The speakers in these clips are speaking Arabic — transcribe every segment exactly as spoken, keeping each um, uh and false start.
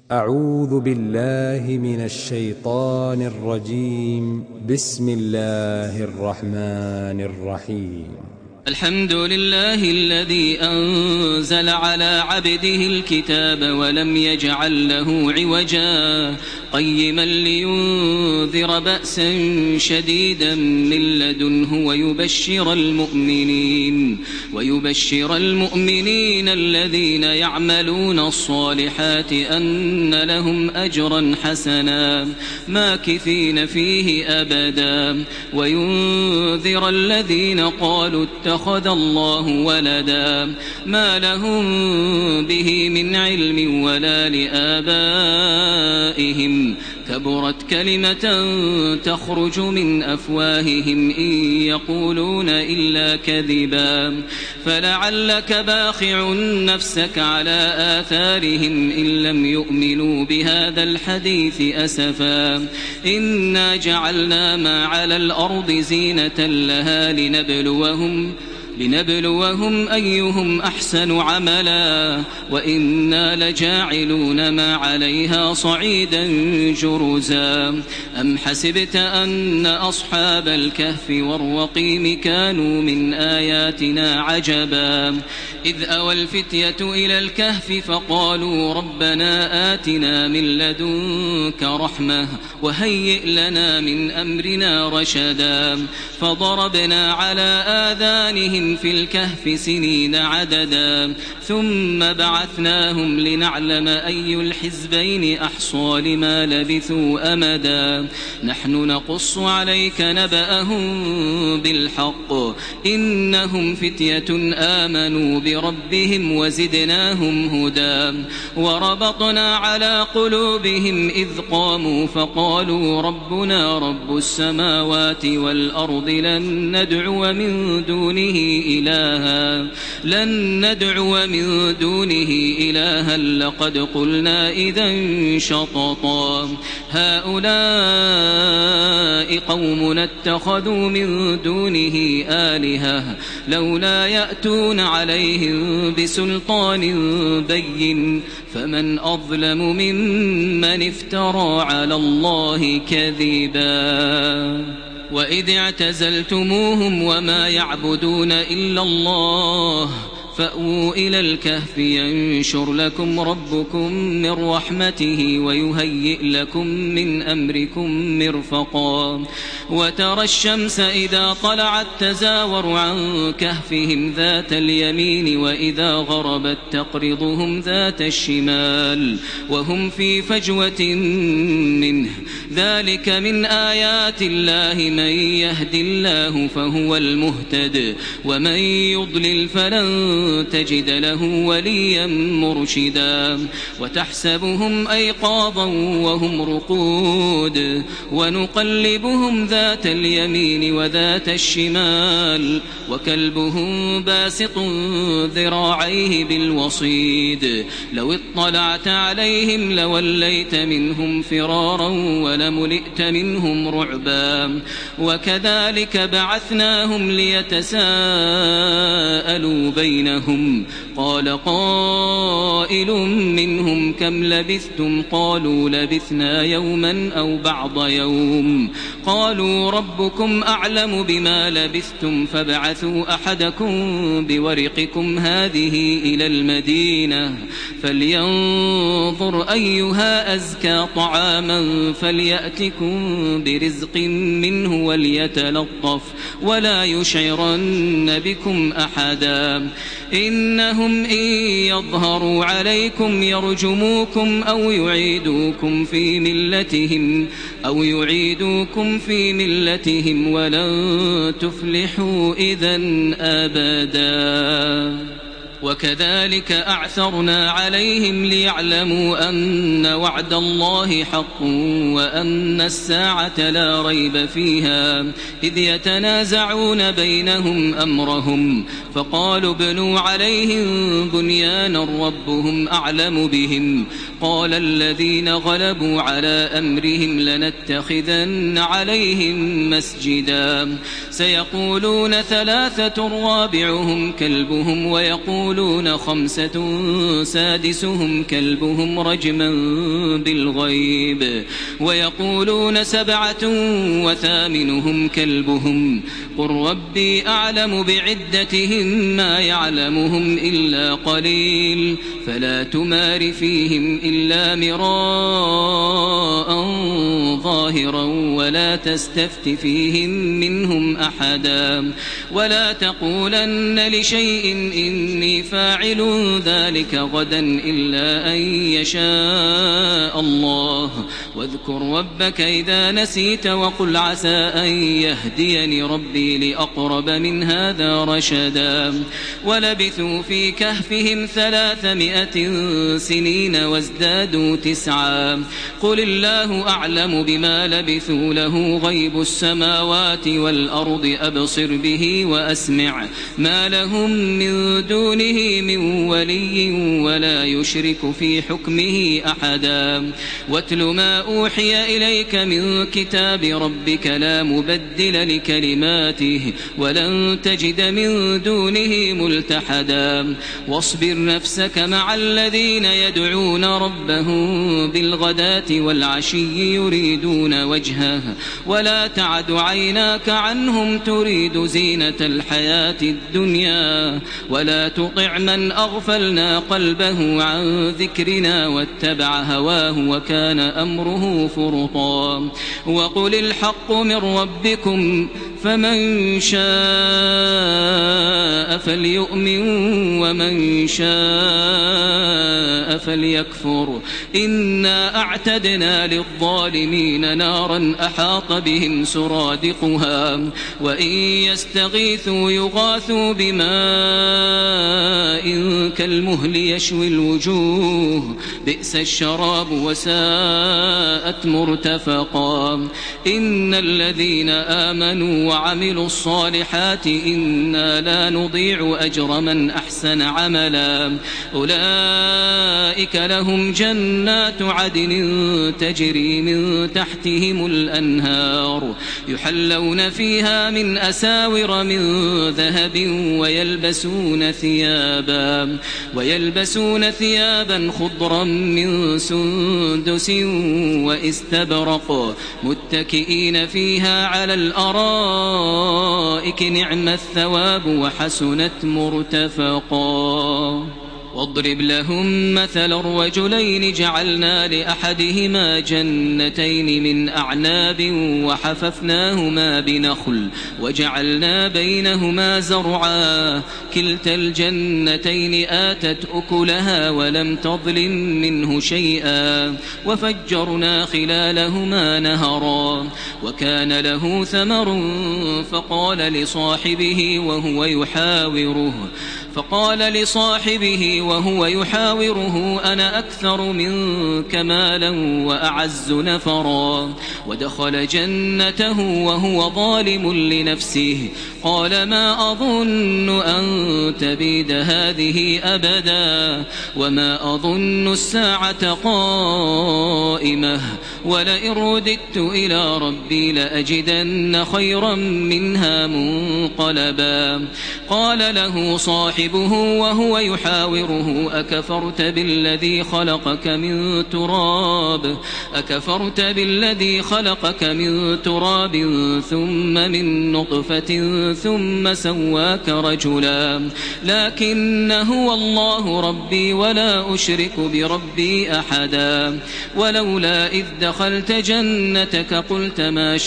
أعوذ بالله من الشيطان الرجيم. بسم الله الرحمن الرحيم. الحمد لله الذي أنزل على عبده الكتاب ولم يجعل له عوجا قيما لينذر بأسا شديدا من لدنه ويبشر المؤمنين ويبشر المؤمنين الذين يعملون الصالحات أن لهم أجرا حسنا ماكثين فيه أبدا وينذر الذين قالوا اتخذ الله ولدا ما لهم به من علم ولا لآبائهم كبرت كلمة تخرج من أفواههم إن يقولون إلا كذبا فلعلك باخع نفسك على آثارهم إن لم يؤمنوا بهذا الحديث أسفا إنا جعلنا ما على الأرض زينة لها لنبلوهم لنبلوهم أيهم أحسن عملا وإنا لجاعلون ما عليها صعيدا جرزا أم حسبت أن أصحاب الكهف والرقيم كانوا من آياتنا عجبا إذ أوى الفتية إلى الكهف فقالوا ربنا آتنا من لدنك رحمة وهيئ لنا من أمرنا رشدا فضربنا على آذانهم في الكهف سنين عددا ثم بعثناهم لنعلم أي الحزبين أحصى لما لبثوا أمدا نحن نقص عليك نبأهم بالحق إنهم فتية آمنوا بربهم وزدناهم هدى وربطنا على قلوبهم إذ قاموا فقالوا ربنا رب السماوات والأرض لن ندعو من دونه إلها لن ندعو من دونه إلها لقد قلنا إذا شططا هؤلاء قومنا اتخذوا من دونه آلهة لولا يأتون عليهم بسلطان بين فمن أظلم ممن افترى على الله كذبا وإذ اعتزلتموهم وما يعبدون إلا الله فأووا إلى الكهف ينشر لكم ربكم من رحمته ويهيئ لكم من أمركم مرفقا وترى الشمس إذا طلعت تزاور عن كهفهم ذات اليمين وإذا غربت تقرضهم ذات الشمال وهم في فجوة منه ذلك من آيات الله من يهد الله فهو المهتد ومن يضلل فلن تجد له وليا مرشدا وتحسبهم أيقاظا وهم رقود ونقلبهم ذات اليمين وذات الشمال وكلبهم باسط ذراعيه بالوصيد لو اطلعت عليهم لوليت منهم فرارا ولملئت منهم رعبا وكذلك بعثناهم ليتساءلوا بينهم قال قائل منهم كم لبثتم قالوا لبثنا يوما أو بعض يوم قالوا ربكم أعلم بما لبثتم فابعثوا أحدكم بورقكم هذه إلى المدينة فلينظر أيها أزكى طعاما فليأتكم برزق منه وليتلطف ولا يشعرن بكم أحدا إنهم إن يظهروا عليكم يرجموكم أو يعيدوكم في ملتهم أو يعيدوكم في ملتهم ولن تفلحوا إذن أبدا وكذلك أعثرنا عليهم ليعلموا أن وعد الله حق وأن الساعة لا ريب فيها إذ يتنازعون بينهم أمرهم فقالوا ابنوا عليهم بنيانا ربهم أعلم بهم قال الذين غلبوا على أمرهم لنتخذن عليهم مسجدا سيقولون ثلاثة رابعهم كلبهم ويقول ويقولون خمسة سادسهم كلبهم رجما بالغيب ويقولون سبعة وثامنهم كلبهم قل ربي أعلم بعدتهم ما يعلمهم إلا قليل فلا تمار فيهم إلا مراء ظاهرا ولا تستفت فيهم منهم أحدا ولا تقولن لشيء إني فاعل ذلك غدا إلا أن يشاء الله واذكر ربك إذا نسيت وقل عسى أن يهديني ربي لأقرب من هذا رشدا ولبثوا في كهفهم ثلاثمائة سنين وازدادوا تسعا قل الله أعلم بما لبثوا له غيب السماوات والأرض أبصر به وأسمع ما لهم من دونه من ولي ولا يشرك في حكمه أحدا واتل ما أوحي إليك من كتاب ربك لا مبدل لكلماته ولن تجد من دونه ملتحدا واصبر نفسك مع الذين يدعون ربهم بالغداة والعشي يريدون وجهه ولا تعد عيناك عنهم تريد زينة الحياة الدنيا ولا تطع من أغفلنا قلبه عن ذكرنا واتبع هواه وكان أمره فرطا وقل الحق من ربكم فمن شاء فليؤمن ومن شاء فليكفر إنا أعتدنا للظالمين نارا أحاط بهم سرادقها وإن يستغيثوا يغاثوا بماء كالمهل يشوي الوجوه بئس الشراب وساءت مرتفقا إن الذين آمنوا وعملوا الصالحات إنا لا نضيع أجر من أحسن عملا أولئك لهم جنات عدن تجري من تحتهم الأنهار يحلون فيها من أساور من ذهب ويلبسون ثيابا ويلبسون ثيابا خضرا من سندس واستبرق متكئين فيها على الأرائك نعم الثواب وحسنت مرتفقا واضرب لهم مثل الرجلين جعلنا لأحدهما جنتين من أعناب وحففناهما بنخل وجعلنا بينهما زرعا كلتا الجنتين آتت أكلها ولم تظلم منه شيئا وفجرنا خلالهما نهرا وكان له ثمر فقال لصاحبه وهو يحاوره فقال لصاحبه وهو يحاوره أنا أكثر منك مالا وأعز نفرا ودخل جنته وهو ظالم لنفسه قال ما أظن أن تبيد هذه أبدا وما أظن الساعة قائمة ولئن رددت إلى ربي لأجدن خيرا منها منقلبا قال له صاحبه وهو يحاوره أكفرت بالذي خلقك من تراب أكفرت بالذي خلقك من تراب ثم من نطفة ثم سواك رجلا لكن هو الله ربي ولا أشرك بربي أحدا ولولا إذ دخلت جنتك قلت ما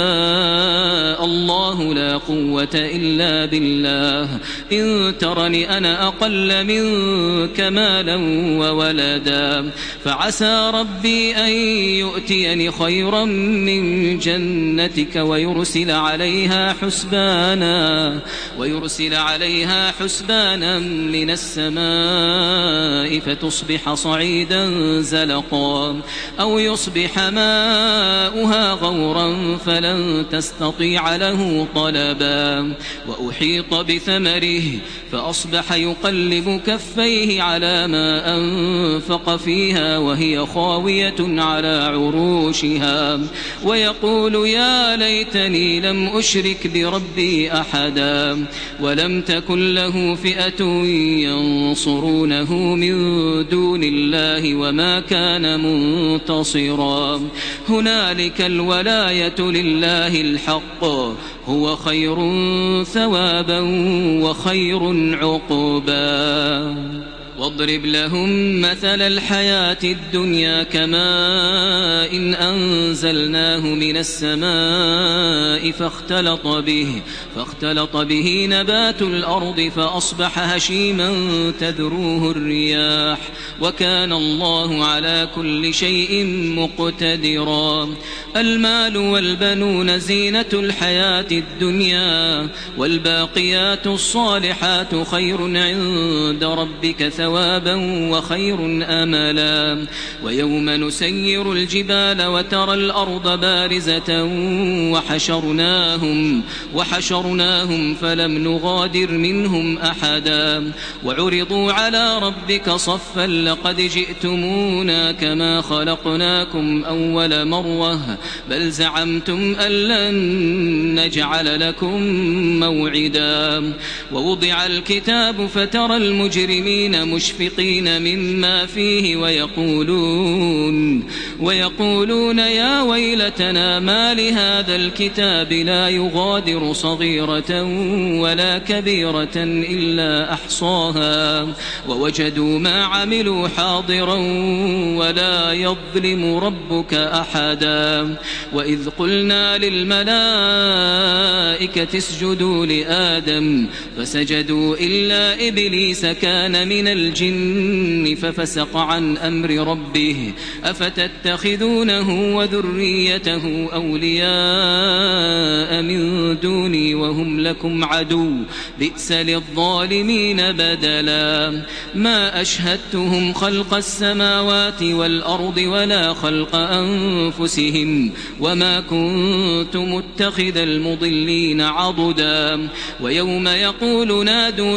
شاء الله لا قوة إلا بالله إن ترني أنا أقل منك مالا وولدا فعسى ربي أن يؤتيني خيرا من جنتك ويرسل عليها حسبانا ويرسل عليها حسبانا من السماء فتصبح صعيدا زلقا أو يصبح ماؤها غورا فلن تستطيع له طلبا وأحيط بثمره فأصبح فأصبح يقلب كفيه على ما أنفق فيها وهي خاوية على عروشها ويقول يا ليتني لم أشرك بربي أحدا ولم تكن له فئة ينصرونه من دون الله وما كان منتصرا هنالك الولاية لله الحق هو خير ثوابا وخير عقبا واضرب لهم مثل الحياة الدنيا كماء إن أنزلناه من السماء فاختلط به فاختلط به نبات الأرض فأصبح هشيما تذروه الرياح وكان الله على كل شيء مقتدرا المال والبنون زينة الحياة الدنيا والباقيات الصالحات خير عند ربك ثوابا وخير أملا ويوم نسير الجبال وترى الأرض بارزة وحشرناهم وحشرناهم فلم نغادر منهم أحدا وعرضوا على ربك صفا لقد جئتمونا كما خلقناكم أول مرة بل زعمتم أن لن نجعل لكم موعدا ووضع الكتاب فترى المجرمين مشفقين مما فيه ويقولون ويقولون يا ويلتنا ما لهذا الكتاب لا يغادر صغيرة ولا كبيرة إلا أحصاها ووجدوا ما عملوا حاضرا ولا يظلم ربك أحدا وإذ قلنا للملائكة اسجدوا لآدم فسجدوا إلا إبليس كان من الجن ففسق عن أمر ربه أفتتخذونه وذريته أولياء من دوني وهم لكم عدو بئس للظالمين بدلا ما أشهدتهم خلق السماوات والأرض ولا خلق أنفسهم وما كنت متخذ المضلين عضدا ويوم يقول نادوا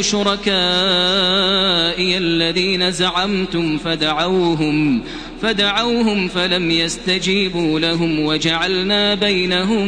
شركائي الذين زعمتم فدعوهم فدعوهم فلم يستجيبوا لهم وجعلنا بينهم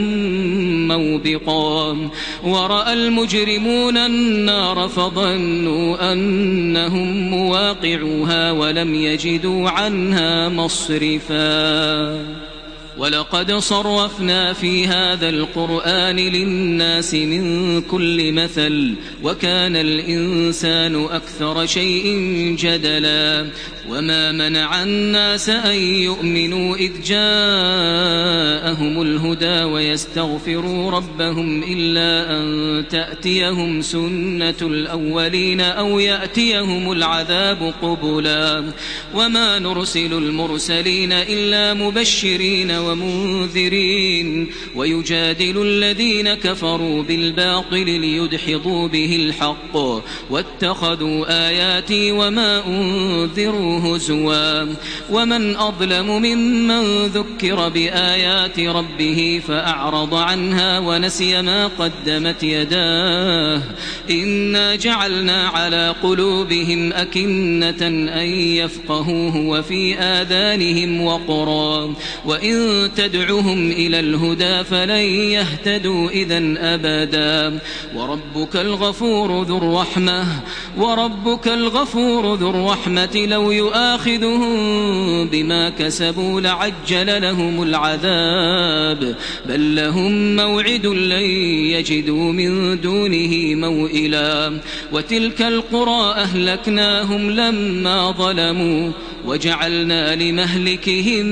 موبقا ورأى المجرمون النار فظنوا أنهم مواقعوها ولم يجدوا عنها مصرفا ولقد صرفنا في هذا القرآن للناس من كل مثل وكان الإنسان أكثر شيء جدلا وما منع الناس أن يؤمنوا إذ جاءهم الهدى ويستغفروا ربهم إلا أن تأتيهم سنة الأولين أو يأتيهم العذاب قبلا وما نرسل المرسلين إلا مبشرين ومنذرين ويجادل الذين كفروا بالباطل ليدحضوا به الحق واتخذوا آياتي وما أنذروا هزوا ومن أظلم ممن ذكر بآيات ربه فأعرض عنها ونسي ما قدمت يداه إنا جعلنا على قلوبهم أكنة أن يفقهوه وفي آذانهم وقرا وإن تدعهم إلى الهدى فلن يهتدوا إذن أبدا وربك الغفور ذو الرحمة وربك الغفور ذو الرحمة لو يؤاخذهم بما كسبوا لعجل لهم العذاب بل لهم موعد لن يجدوا من دونه موئلا وتلك القرى أهلكناهم لما ظلموا وجعلنا لمهلكهم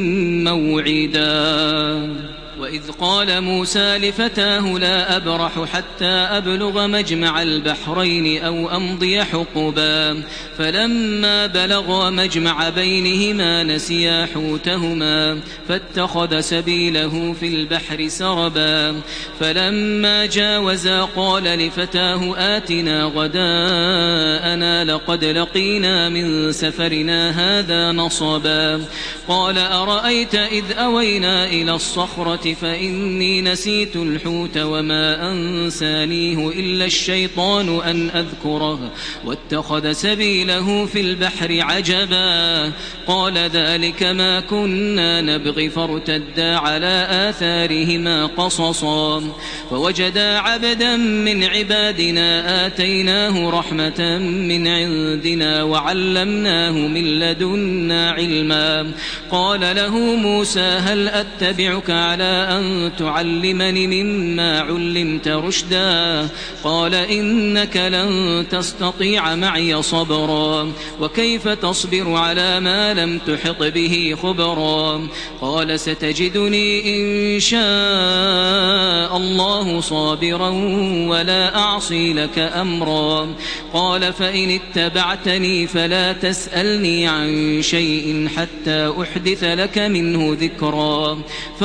موعدا وإذ قال موسى لفتاه لا أبرح حتى أبلغ مجمع البحرين أو أمضي حقبا فلما بلغا مجمع بينهما نسيا حوتهما فاتخذ سبيله في البحر سربا فلما جاوزا قال لفتاه آتنا غداءنا لقد لقينا من سفرنا هذا نصبا قال أرأيت إذ أوينا إلى الصخرة عصيت فإني نسيت الحوت وما أنسانيه إلا الشيطان أن أذكره واتخذ سبيله في البحر عجبا قال ذلك ما كنا نبغي فارتدا على آثارهما قصصا فوجدا عبدا من عبادنا آتيناه رحمة من عندنا وعلمناه من لدنا علما قال له موسى هل أتبعك على أن تعلمني مما علمت رشدا قال إنك لن تستطيع معي صبرا وكيف تصبر على ما لم تحط به خبرا قال ستجدني إن شاء الله صابرا ولا أعصي لك أمرا قال فإن اتبعتني فلا تسألني عن شيء حتى أحدث لك منه ذكرا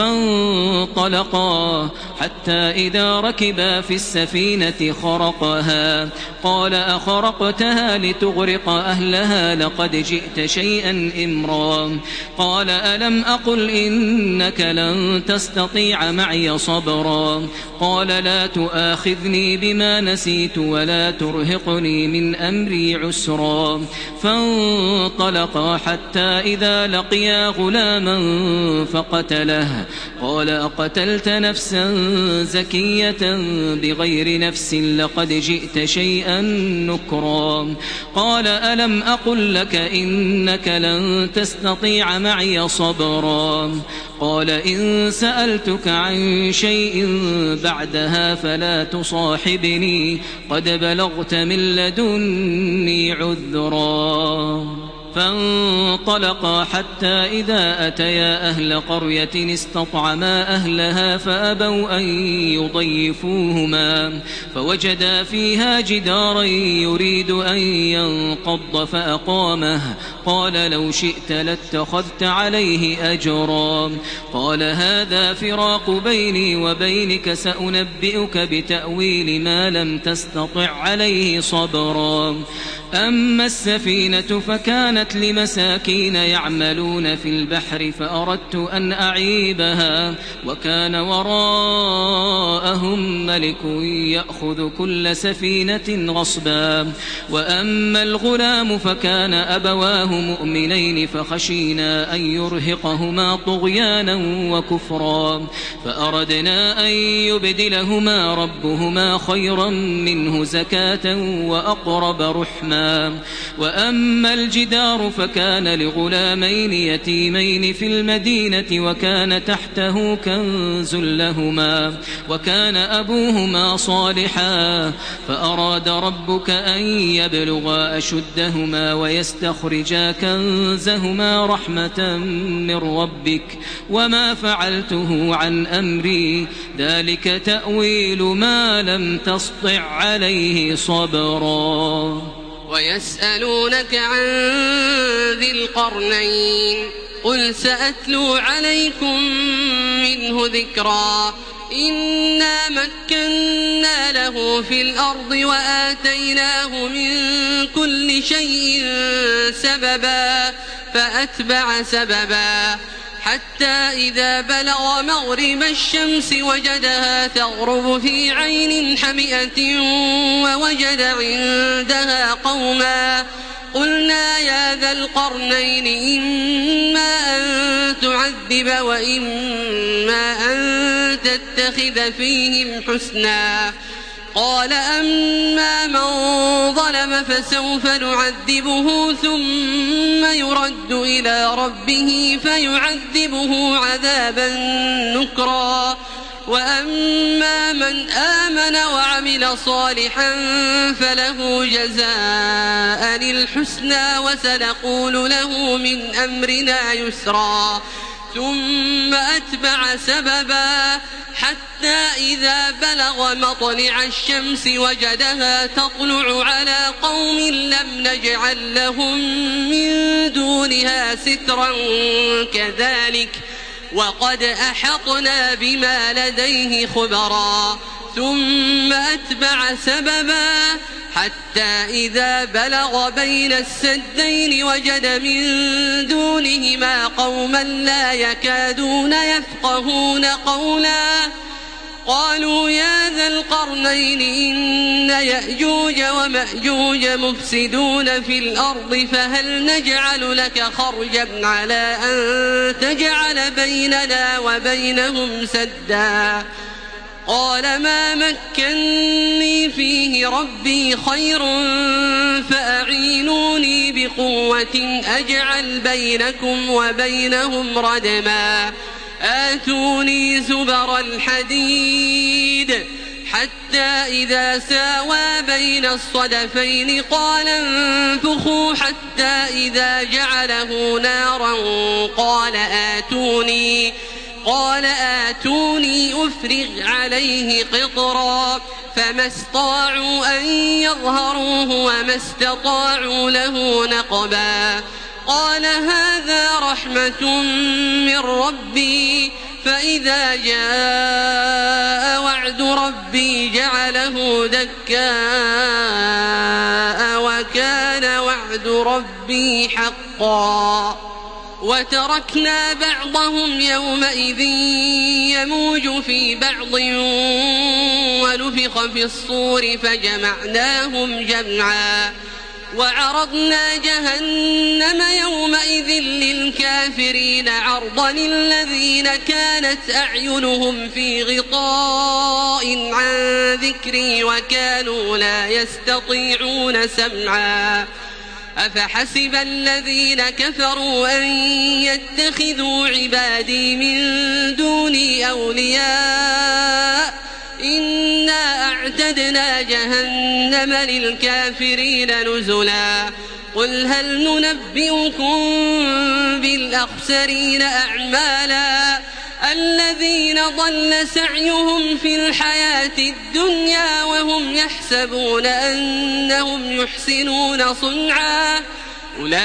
فانطلقا حتى إذا ركبا في السفينة خرقها قال أخرقتها لتغرق أهلها لقد جئت شيئا إمرا قال ألم أقل إنك لن تستطيع معي صبرا قال لا تؤاخذني بما نسيت ولا ترهقني من أمري عسرا فانطلقا حتى إذا لقيا غلاما فقتله قال أقتلت نفسا زكية بغير نفس لقد جئت شيئا نكرا قال ألم أقل لك إنك لن تستطيع معي صبرا قال إن سألتك عن شيء بعدها فلا تصاحبني قد بلغت من لدني عذرا فانطلقا حتى إذا أتيا أهل قرية استطعما أهلها فأبوا أن يضيفوهما فوجدا فيها جدارا يريد أن ينقض فأقامه قال لو شئت لاتخذت عليه أجرا قال هذا فراق بيني وبينك سأنبئك بتأويل ما لم تستطع عليه صبرا أما السفينة فكانت لمساكين يعملون في البحر فأردت أن أعيبها وكان وراءهم ملك يأخذ كل سفينة غصبا وأما الغلام فكان أبواه مؤمنين فخشينا أن يرهقهما طغيانا وكفرا فأردنا أن يبدلهما ربهما خيرا منه زكاة وأقرب رحما وأما الجدار فكان لغلامين يتيمين في المدينة وكان تحته كنز لهما وكان أبوهما صالحا فأراد ربك أن يبلغا أشدهما ويستخرجا كنزهما رحمة من ربك وما فعلته عن أمري ذلك تأويل ما لم تسطع عليه صبرا ويسألونك عن ذي القرنين قل سأتلو عليكم منه ذكرا إنا مكنا له في الأرض وآتيناه من كل شيء سببا فأتبع سببا حتى إذا بلغ مغرب الشمس وجدها تغرب في عين حمئة ووجد عندها قوما قلنا يا ذا القرنين إما أن تعذب وإما أن تتخذ فيهم حسنا قال أما من ظلم فسوف نعذبه ثم يرد إلى ربه فيعذبه عذابا نكرا وأما من آمن وعمل صالحا فله جزاء الحسنى وسنقول له من أمرنا يسرا ثم أتبع سببا حتى إذا بلغ مطلع الشمس وجدها تطلع على قوم لم نجعل لهم من دونها سترا كذلك وقد أحطنا بما لديه خبرا ثم أتبع سببا حتى إذا بلغ بين السدين وجد من دونهما قوما لا يكادون يفقهون قولا قالوا يا ذا القرنين إن يأجوج ومأجوج مفسدون في الأرض فهل نجعل لك خرجا على أن تجعل بيننا وبينهم سدا قال ما مكني فيه ربي خير فأعينوني بقوة أجعل بينكم وبينهم ردما آتوني زبر الحديد حتى إذا ساوى بين الصدفين قال انفخوا حتى إذا جعله نارا قال آتوني قال آتوني أفرغ عليه قطرا فما استطاعوا أن يظهروه وما استطاعوا له نقبا قال هذا رحمة من ربي فإذا جاء وعد ربي جعله دكاء وكان وعد ربي حقا وتركنا بعضهم يومئذ يموج في بعض ونفخ في الصور فجمعناهم جمعا وعرضنا جهنم يومئذ للكافرين عرضا الذين كانت أعينهم في غطاء عن ذكري وكانوا لا يستطيعون سمعا أفحسب الذين كفروا أن يتخذوا عبادي من دوني أولياء إنا أعتدنا جهنم للكافرين نزلا قل هل ننبئكم بالأخسرين أعمالا الذين ضل سعيهم في الحياة الدنيا وهم يحسبون أنهم يحسنون صنعا أولئك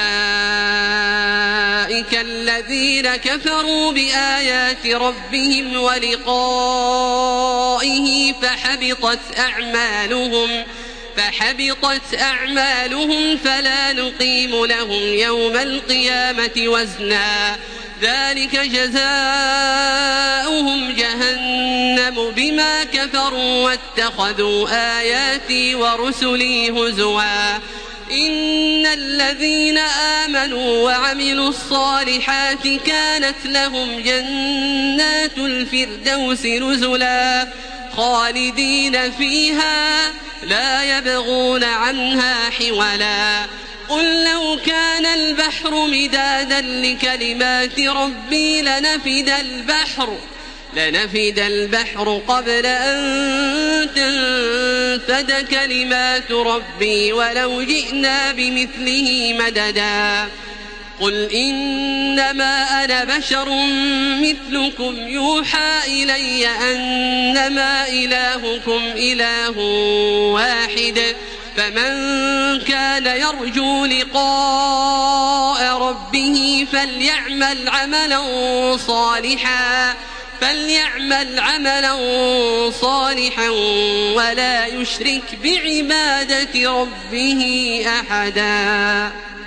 الذين كفروا بآيات ربهم ولقائه فحبطت أعمالهم فحبطت أعمالهم فلا نقيم لهم يوم القيامة وزنا ذلك جزاؤهم جهنم بما كفروا واتخذوا آياتي ورسلي هزوا إن الذين آمنوا وعملوا الصالحات كانت لهم جنات الفردوس نزلا خالدين فيها لا يبغون عنها حولا قل لو كان البحر مدادا لكلمات ربي لنفد البحر لنفد البحر قبل أن تنفد كلمات ربي ولو جئنا بمثله مددا قل إنما أنا بشر مثلكم يوحى إلي أنما إلهكم إله واحد فمن كان يرجو لقاء ربه فليعمل عملا صالحا فليعمل عملا صالحا ولا يشرك بعبادة ربه أحدا.